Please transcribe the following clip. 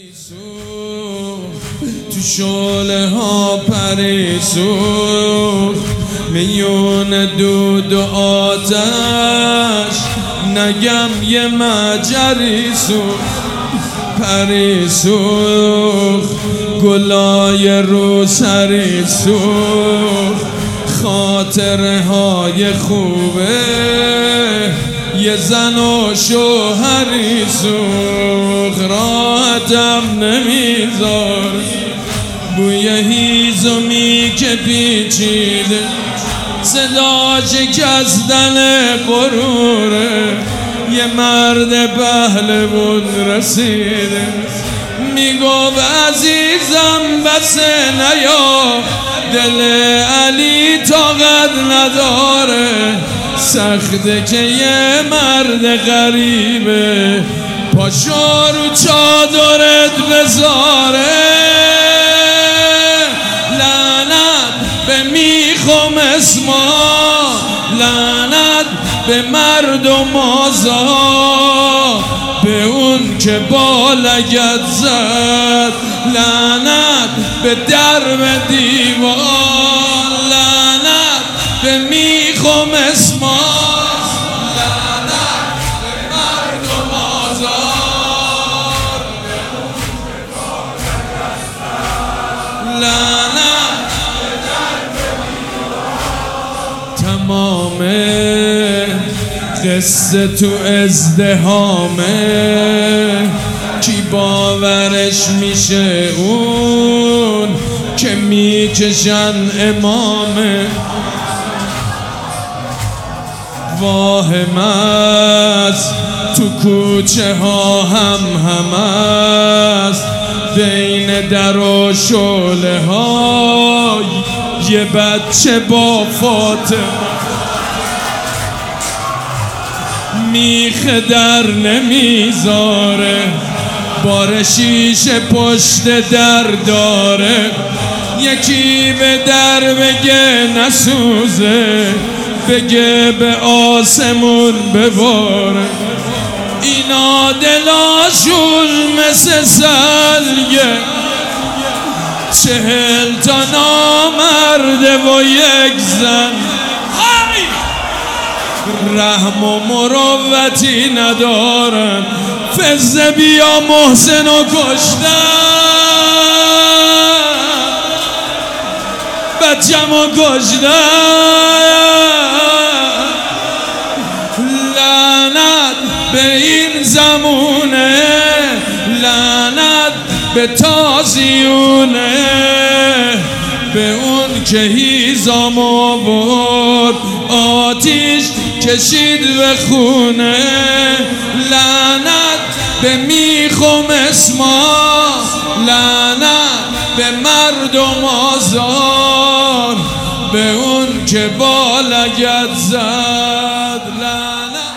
تو شعله ها پریسوخ میون دود و آتش نگم یه مجری سوخ پریسوخ گلای رو سری سوخ خاطره های خوبه یه زن و شوهری سوخ راحتم نمیذار بوی هیزمی که پیچیده صدا شکستن غروره یه مرد پهلوون رسیده میگو عزیزم بس نیا دل علی طاقت نداره سخته که یه مرد غریبه پاشو رو چادرت بذاره لعنت به میخوام اسما لعنت به مردم آزار به اون که با لگد زد لعنت به درب دیوار لعنت به میخوام اسما لعنت به مردم آزار لعنت به درب دیوار تمام قصه تو ازدهامه کی باورش میشه اون که میکشن امامه واهم است تو کوچه ها هم است بین در و شعله ها یه بچه با فاطمه میخ در نمیذاره بار شیشه پشت در داره یکی به در بگه نسوزه بگه به آسمون بباره اینا دلاشون مثل سلگه 40 تا نامرده و یک زن رحم و مروتی ندارن فزه بیا محسن و کشتن بچم و کشتن لعنت به این زمونه لعنت به تازیونه به اون که هیزم آورد آتیش کشید به خونه لعنت به میخوام اسما لعنت به مردم آزار به اون که با لگد زد لعنت